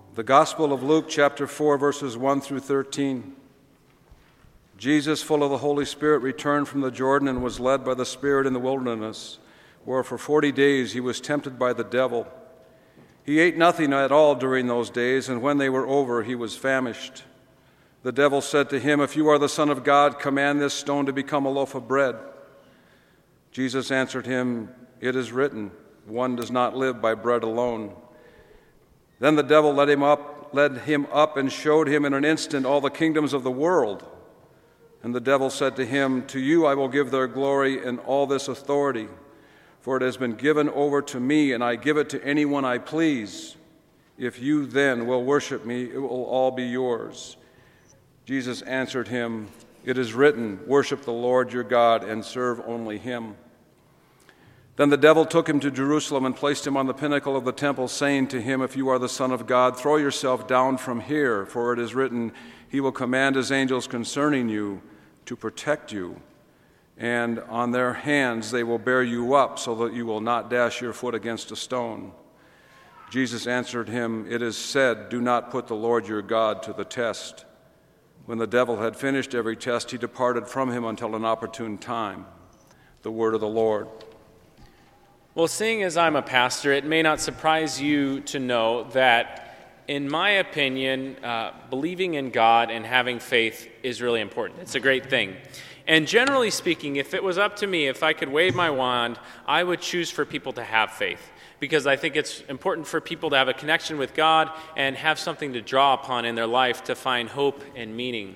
The Gospel of Luke, chapter 4, verses 1 through 13. Jesus, full of the Holy Spirit, returned from the Jordan and was led by the Spirit in the wilderness, where for 40 days he was tempted by the devil. He ate nothing at all during those days, and when they were over, he was famished. The devil said to him, "If you are the Son of God, command this stone to become a loaf of bread." Jesus answered him, "It is written, one does not live by bread alone." Then the devil led him up and showed him in an instant all the kingdoms of the world. And the devil said to him, "To you I will give their glory and all this authority, for it has been given over to me, and I give it to anyone I please. If you then will worship me, it will all be yours." Jesus answered him, "It is written, worship the Lord your God and serve only him." Then the devil took him to Jerusalem and placed him on the pinnacle of the temple, saying to him, "If you are the Son of God, throw yourself down from here, for it is written, he will command his angels concerning you to protect you, and on their hands they will bear you up, so that you will not dash your foot against a stone." Jesus answered him, "It is said, do not put the Lord your God to the test." When the devil had finished every test, he departed from him until an opportune time. The word of the Lord. Well, seeing as I'm a pastor, it may not surprise you to know that, in my opinion, believing in God and having faith is really important. It's a great thing. And generally speaking, if it was up to me, if I could wave my wand, I would choose for people to have faith, because I think it's important for people to have a connection with God and have something to draw upon in their life to find hope and meaning.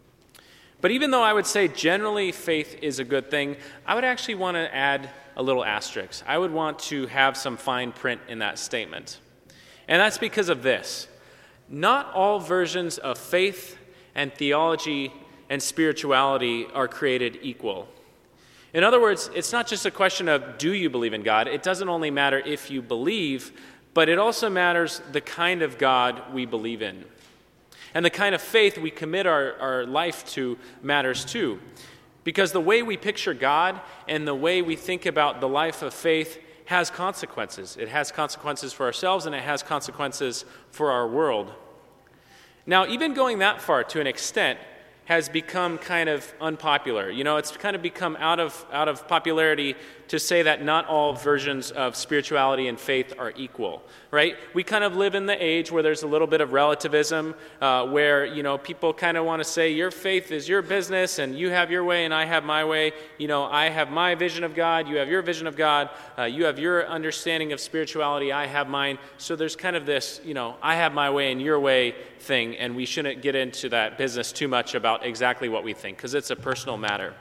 But even though I would say generally faith is a good thing, I would actually want to add a little asterisk. I would want to have some fine print in that statement. And that's because of this. Not all versions of faith and theology and spirituality are created equal. In other words, it's not just a question of do you believe in God. It doesn't only matter if you believe, but it also matters the kind of God we believe in. And the kind of faith we commit our life to matters too. Because the way we picture God and the way we think about the life of faith has consequences. It has consequences for ourselves, and it has consequences for our world. Now, even going that far to an extent has become kind of unpopular. It's kind of become out of popularity to say that not all versions of spirituality and faith are equal, right? We kind of live in the age where there's a little bit of relativism, where, people kind of want to say your faith is your business and you have your way and I have my way. I have my vision of God, you have your vision of God, you have your understanding of spirituality, I have mine. So there's kind of this, I have my way and your way thing, and we shouldn't get into that business too much about exactly what we think, because it's a personal matter.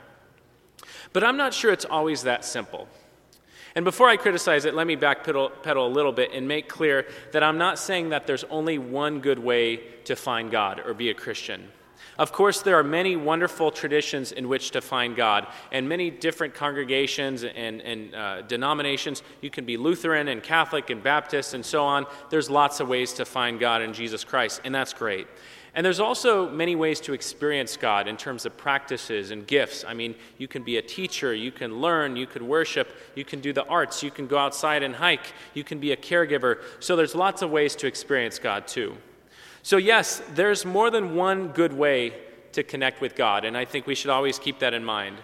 But I'm not sure it's always that simple. And before I criticize it, let me backpedal a little bit and make clear that I'm not saying that there's only one good way to find God or be a Christian. Of course, there are many wonderful traditions in which to find God, and many different congregations and denominations. You can be Lutheran and Catholic and Baptist and so on. There's lots of ways to find God in Jesus Christ, and that's great. And there's also many ways to experience God in terms of practices and gifts. I mean, you can be a teacher, you can learn, you can worship, you can do the arts, you can go outside and hike, you can be a caregiver. So there's lots of ways to experience God too. So yes, there's more than one good way to connect with God, and I think we should always keep that in mind.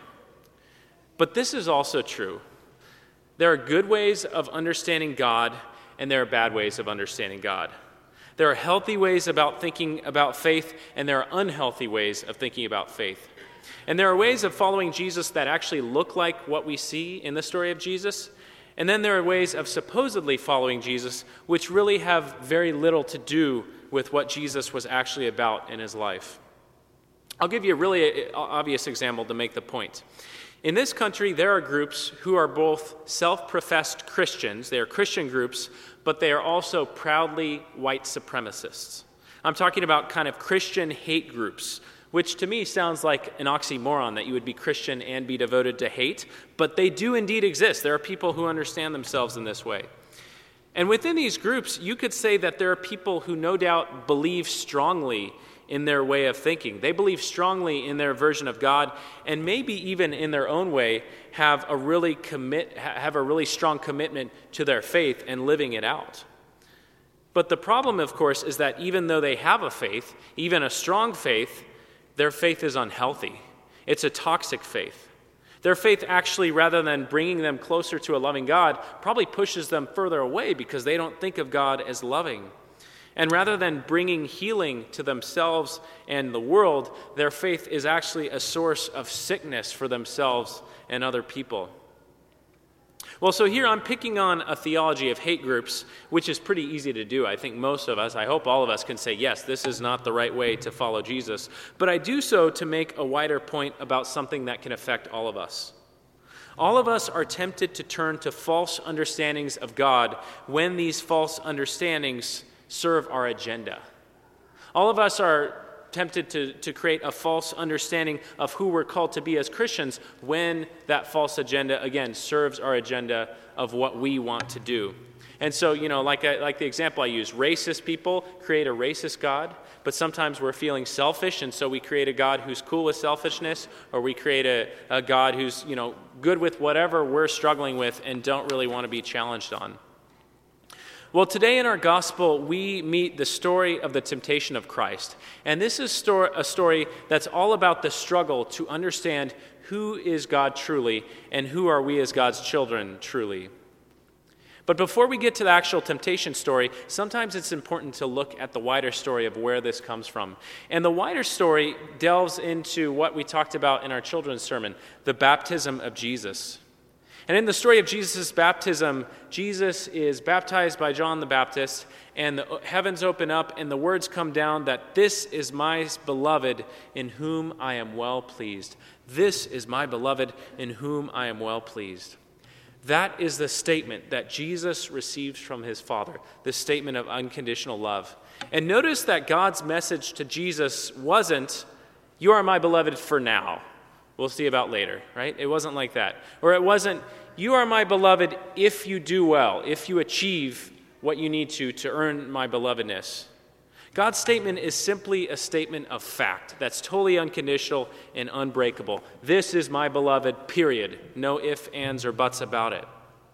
But this is also true. There are good ways of understanding God, and there are bad ways of understanding God. There are healthy ways about thinking about faith, and there are unhealthy ways of thinking about faith. And there are ways of following Jesus that actually look like what we see in the story of Jesus. And then there are ways of supposedly following Jesus which really have very little to do with what Jesus was actually about in his life. I'll give you a really obvious example to make the point. In this country, there are groups who are both self-professed Christians. They are Christian groups, but they are also proudly white supremacists. I'm talking about kind of Christian hate groups, which to me sounds like an oxymoron, that you would be Christian and be devoted to hate, but they do indeed exist. There are people who understand themselves in this way. And within these groups, you could say that there are people who no doubt believe strongly in their way of thinking. They believe strongly in their version of God, and maybe even in their own way have a really strong commitment to their faith and living it out. But the problem, of course, is that even though they have a faith, even a strong faith, their faith is unhealthy. It's a toxic faith. Their faith actually, rather than bringing them closer to a loving God, probably pushes them further away because they don't think of God as loving. And rather than bringing healing to themselves and the world, their faith is actually a source of sickness for themselves and other people. Well, so here I'm picking on a theology of hate groups, which is pretty easy to do. I think most of us, I hope all of us, can say, yes, this is not the right way to follow Jesus. But I do so to make a wider point about something that can affect all of us. All of us are tempted to turn to false understandings of God when these false understandings serve our agenda. All of us are tempted to create a false understanding of who we're called to be as Christians when that false agenda, again, serves our agenda of what we want to do. And so, like the example I use, racist people create a racist God, but sometimes we're feeling selfish, and so we create a God who's cool with selfishness, or we create a God who's, good with whatever we're struggling with and don't really want to be challenged on. Well, today in our gospel, we meet the story of the temptation of Christ. And this is a story that's all about the struggle to understand who is God truly and who are we as God's children truly. But before we get to the actual temptation story, sometimes it's important to look at the wider story of where this comes from. And the wider story delves into what we talked about in our children's sermon, the baptism of Jesus. And in the story of Jesus' baptism, Jesus is baptized by John the Baptist, and the heavens open up, and the words come down that this is my beloved in whom I am well pleased. This is my beloved in whom I am well pleased. That is the statement that Jesus receives from his Father, the statement of unconditional love. And notice that God's message to Jesus wasn't, you are my beloved for now. We'll see about later, right? It wasn't like that. Or it wasn't, you are my beloved if you do well, if you achieve what you need to earn my belovedness. God's statement is simply a statement of fact that's totally unconditional and unbreakable. This is my beloved, period. No ifs, ands, or buts about it.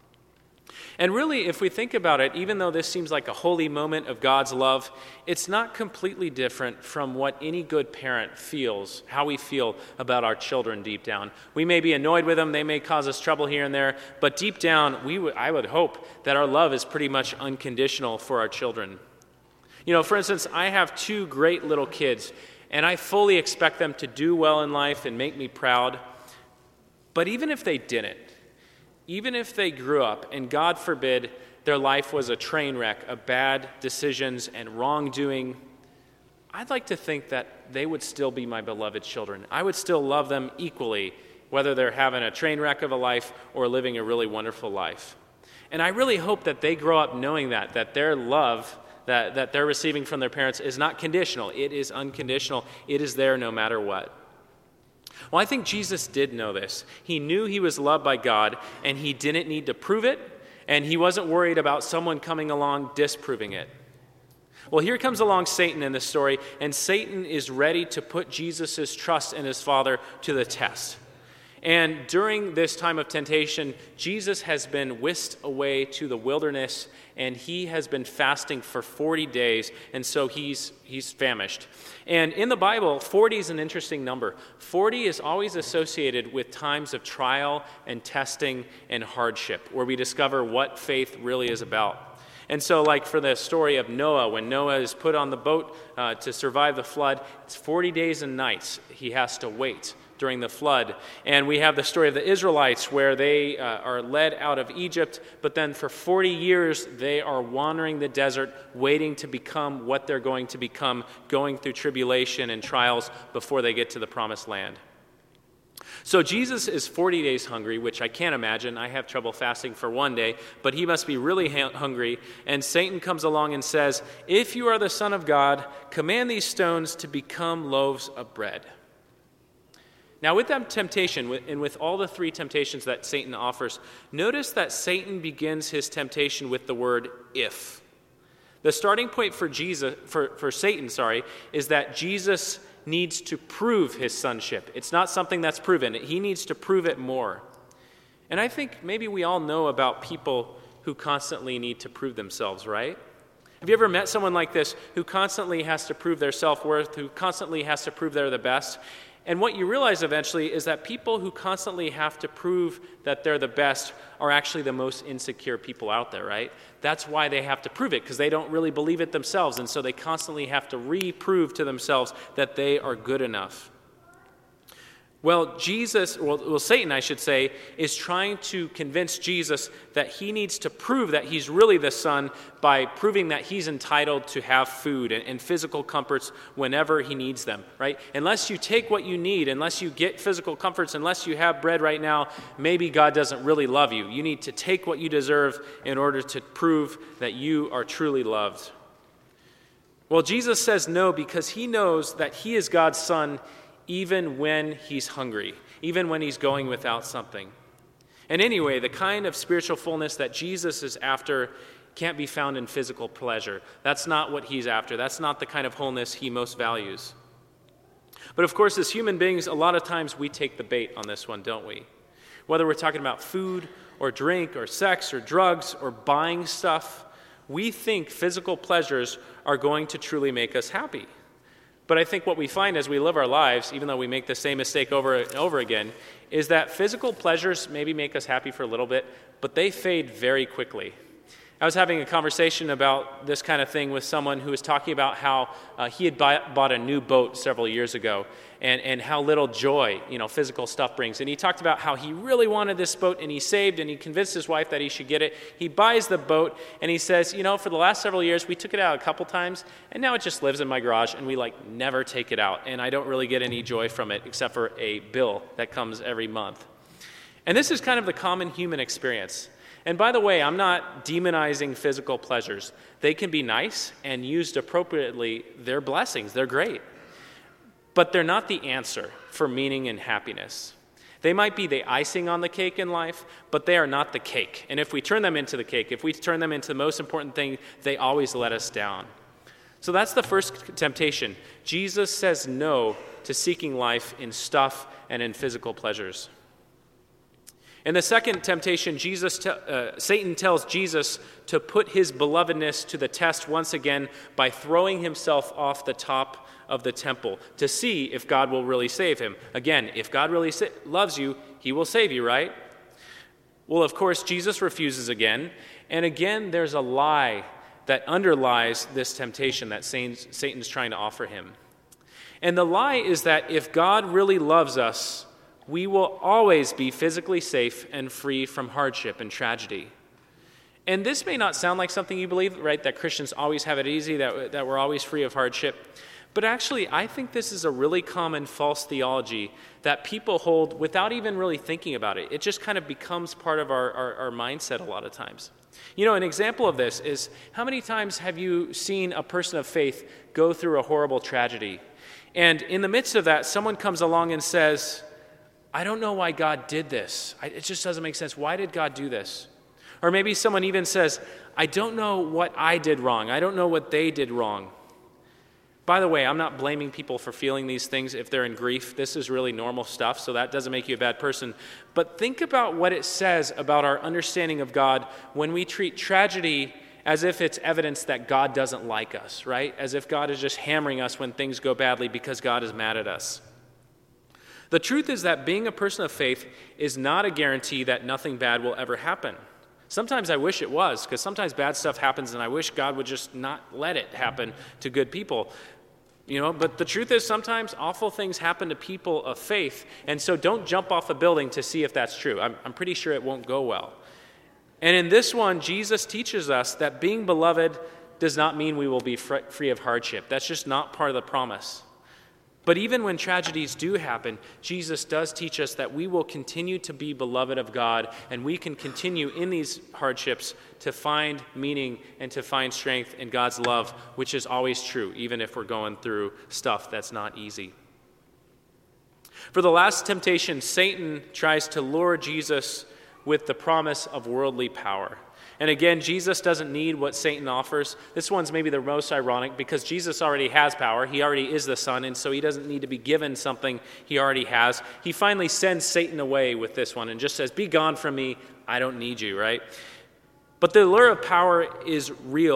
And really, if we think about it, even though this seems like a holy moment of God's love, it's not completely different from what any good parent feels, how we feel about our children deep down. We may be annoyed with them, they may cause us trouble here and there, but deep down, I would hope that our love is pretty much unconditional for our children. For instance, I have 2 great little kids, and I fully expect them to do well in life and make me proud. But even if they didn't, even if they grew up, and God forbid their life was a train wreck of bad decisions and wrongdoing, I'd like to think that they would still be my beloved children. I would still love them equally, whether they're having a train wreck of a life or living a really wonderful life. And I really hope that they grow up knowing that their love that they're receiving from their parents is not conditional. It is unconditional. It is there no matter what. Well, I think Jesus did know this. He knew he was loved by God, and he didn't need to prove it, and he wasn't worried about someone coming along disproving it. Well, here comes along Satan in this story, and Satan is ready to put Jesus' trust in his Father to the test. And during this time of temptation, Jesus has been whisked away to the wilderness, and he has been fasting for 40 days, and so he's famished. And in the Bible, 40 is an interesting number. 40 is always associated with times of trial and testing and hardship, where we discover what faith really is about. And so, like for the story of Noah, when Noah is put on the boat to survive the flood, it's 40 days and nights he has to wait during the flood. And we have the story of the Israelites where they are led out of Egypt, but then for 40 years they are wandering the desert, waiting to become what they're going to become, going through tribulation and trials before they get to the promised land. So Jesus is 40 days hungry, which I can't imagine. I have trouble fasting for 1 day, but he must be really hungry. And Satan comes along and says, if you are the Son of God, command these stones to become loaves of bread. Now, with that temptation, and with all the 3 temptations that Satan offers, notice that Satan begins his temptation with the word if. The starting point for Satan, is that Jesus needs to prove his sonship. It's not something that's proven. He needs to prove it more. And I think maybe we all know about people who constantly need to prove themselves, right? Have you ever met someone like this who constantly has to prove their self-worth, who constantly has to prove they're the best? And what you realize eventually is that people who constantly have to prove that they're the best are actually the most insecure people out there, right? That's why they have to prove it, because they don't really believe it themselves, and so they constantly have to reprove to themselves that they are good enough. Well, Satan, I should say, is trying to convince Jesus that he needs to prove that he's really the Son by proving that he's entitled to have food and physical comforts whenever he needs them, right? Unless you take what you need, unless you get physical comforts, unless you have bread right now, maybe God doesn't really love you. You need to take what you deserve in order to prove that you are truly loved. Well, Jesus says no because he knows that he is God's Son even when he's hungry, even when he's going without something. And anyway, the kind of spiritual fullness that Jesus is after can't be found in physical pleasure. That's not what he's after. That's not the kind of wholeness he most values. But of course, as human beings, a lot of times we take the bait on this one, don't we? Whether we're talking about food or drink or sex or drugs or buying stuff, we think physical pleasures are going to truly make us happy. But I think what we find as we live our lives, even though we make the same mistake over and over again, is that physical pleasures maybe make us happy for a little bit, but they fade very quickly. I was having a conversation about this kind of thing with someone who was talking about how he had bought a new boat several years ago and how little joy, physical stuff brings. And he talked about how he really wanted this boat and he saved and he convinced his wife that he should get it. He buys the boat and he says, for the last several years, we took it out a couple times and now it just lives in my garage and we never take it out. And I don't really get any joy from it except for a bill that comes every month. And this is kind of the common human experience. And by the way, I'm not demonizing physical pleasures. They can be nice, and used appropriately, they're blessings, they're great. But they're not the answer for meaning and happiness. They might be the icing on the cake in life, but they are not the cake. And if we turn them into the cake, if we turn them into the most important thing, they always let us down. So that's the first temptation. Jesus says no to seeking life in stuff and in physical pleasures. In the second temptation, Satan tells Jesus to put his belovedness to the test once again by throwing himself off the top of the temple to see if God will really save him. Again, if God really loves you, he will save you, right? Well, of course, Jesus refuses again. And again, there's a lie that underlies this temptation that Satan's trying to offer him. And the lie is that if God really loves us, we will always be physically safe and free from hardship and tragedy. And this may not sound like something you believe, right, that Christians always have it easy, that we're always free of hardship. But actually, I think this is a really common false theology that people hold without even really thinking about it. It just kind of becomes part of our mindset a lot of times. An example of this is, how many times have you seen a person of faith go through a horrible tragedy? And in the midst of that, someone comes along and says, I don't know why God did this. It just doesn't make sense. Why did God do this? Or maybe someone even says, I don't know what I did wrong. I don't know what they did wrong. By the way, I'm not blaming people for feeling these things if they're in grief. This is really normal stuff, so that doesn't make you a bad person. But think about what it says about our understanding of God when we treat tragedy as if it's evidence that God doesn't like us, right? As if God is just hammering us when things go badly because God is mad at us. The truth is that being a person of faith is not a guarantee that nothing bad will ever happen. Sometimes I wish it was, because sometimes bad stuff happens and I wish God would just not let it happen to good people. But the truth is sometimes awful things happen to people of faith, and so don't jump off a building to see if that's true. I'm pretty sure it won't go well. And in this one, Jesus teaches us that being beloved does not mean we will be free of hardship. That's just not part of the promise. But even when tragedies do happen, Jesus does teach us that we will continue to be beloved of God, and we can continue in these hardships to find meaning and to find strength in God's love, which is always true, even if we're going through stuff that's not easy. For the last temptation, Satan tries to lure Jesus with the promise of worldly power. And again, Jesus doesn't need what Satan offers. This one's maybe the most ironic because Jesus already has power. He already is the Son, and so he doesn't need to be given something he already has. He finally sends Satan away with this one and just says, be gone from me, I don't need you, right? But the lure of power is real,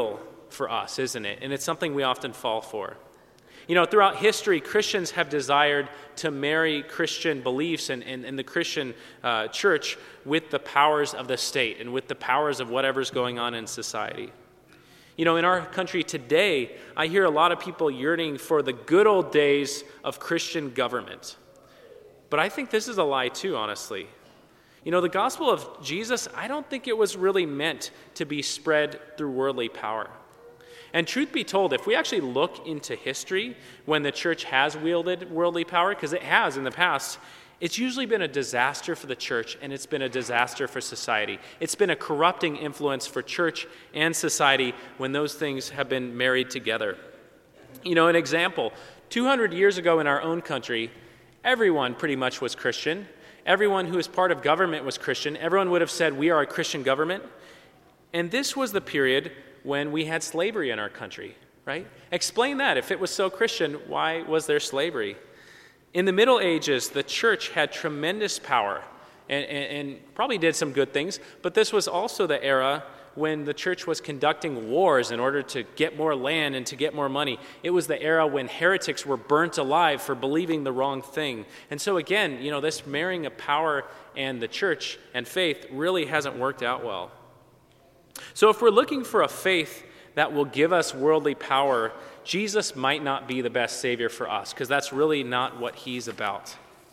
for us, isn't it? And it's something we often fall for. Throughout history, Christians have desired to marry Christian beliefs and the Christian church with the powers of the state and with the powers of whatever's going on in society. In our country today, I hear a lot of people yearning for the good old days of Christian government. But I think this is a lie too, honestly. The gospel of Jesus, I don't think it was really meant to be spread through worldly power. And truth be told, if we actually look into history when the church has wielded worldly power, because it has in the past, it's usually been a disaster for the church and it's been a disaster for society. It's been a corrupting influence for church and society when those things have been married together. An example, 200 years ago in our own country, everyone pretty much was Christian. Everyone who was part of government was Christian. Everyone would have said, we are a Christian government. And this was the period when we had slavery in our country, right? Explain that. If it was so Christian, why was there slavery? In the Middle Ages, the church had tremendous power and probably did some good things, but this was also the era when the church was conducting wars in order to get more land and to get more money. It was the era when heretics were burnt alive for believing the wrong thing. And so again, this marrying of power and the church and faith really hasn't worked out well. So if we're looking for a faith that will give us worldly power, Jesus might not be the best Savior for us, because that's really not what he's about.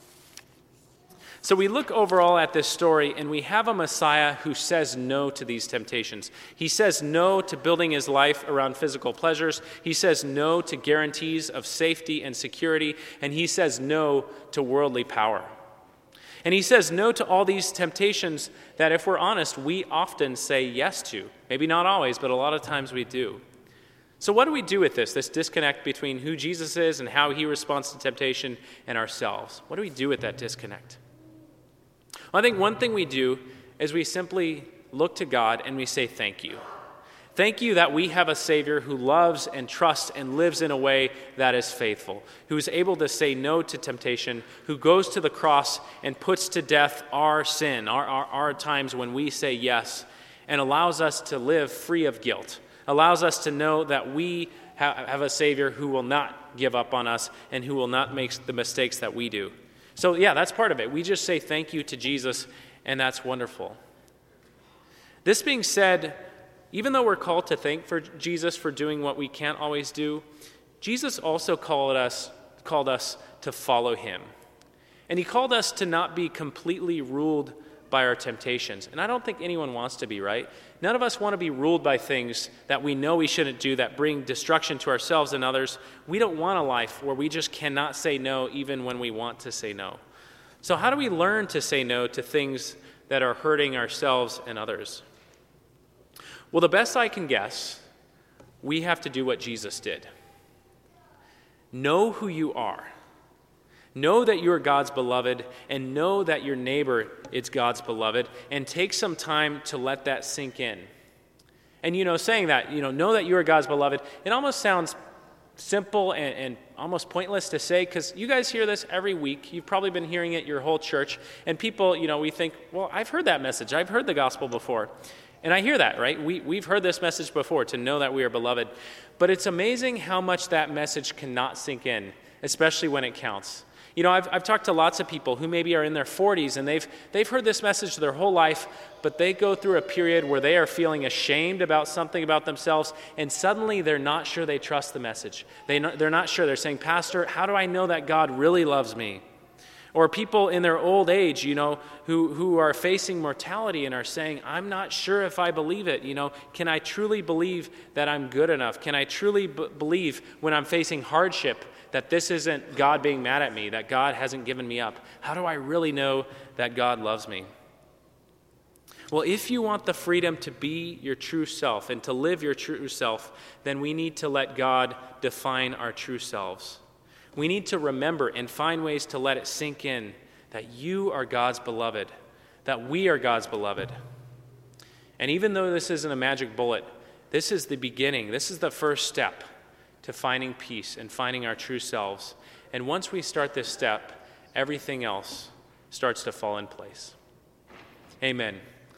So we look overall at this story, and we have a Messiah who says no to these temptations. He says no to building his life around physical pleasures. He says no to guarantees of safety and security, and he says no to worldly power. And he says no to all these temptations that, if we're honest, we often say yes to. Maybe not always, but a lot of times we do. So what do we do with this disconnect between who Jesus is and how he responds to temptation and ourselves? What do we do with that disconnect? Well, I think one thing we do is we simply look to God and we say thank you. Thank you that we have a Savior who loves and trusts and lives in a way that is faithful, who is able to say no to temptation, who goes to the cross and puts to death our sin, our times when we say yes, and allows us to live free of guilt, allows us to know that we have a Savior who will not give up on us and who will not make the mistakes that we do. So yeah, that's part of it. We just say thank you to Jesus, and that's wonderful. This being said, even though we're called to thank for Jesus for doing what we can't always do, Jesus also called us to follow him. And he called us to not be completely ruled by our temptations. And I don't think anyone wants to be, right? None of us want to be ruled by things that we know we shouldn't do, that bring destruction to ourselves and others. We don't want a life where we just cannot say no even when we want to say no. So how do we learn to say no to things that are hurting ourselves and others? Well, the best I can guess, we have to do what Jesus did. Know who you are. Know that you are God's beloved, and know that your neighbor is God's beloved, and take some time to let that sink in. And, saying that, know that you are God's beloved, it almost sounds simple and almost pointless to say, because you guys hear this every week. You've probably been hearing it your whole church, and people, we think, well, I've heard that message. I've heard the gospel before. And I hear that, right? We've heard this message before, to know that we are beloved. But it's amazing how much that message cannot sink in, especially when it counts. I've talked to lots of people who maybe are in their 40s, and they've heard this message their whole life, but they go through a period where they are feeling ashamed about something about themselves, and suddenly they're not sure they trust the message. They're not sure. They're saying, Pastor, how do I know that God really loves me? Or people in their old age, who are facing mortality and are saying, I'm not sure if I believe it. Can I truly believe that I'm good enough? Can I truly believe when I'm facing hardship that this isn't God being mad at me, that God hasn't given me up? How do I really know that God loves me? Well, if you want the freedom to be your true self and to live your true self, then we need to let God define our true selves. We need to remember and find ways to let it sink in that you are God's beloved, that we are God's beloved. And even though this isn't a magic bullet, this is the beginning. This is the first step to finding peace and finding our true selves. And once we start this step, everything else starts to fall in place. Amen.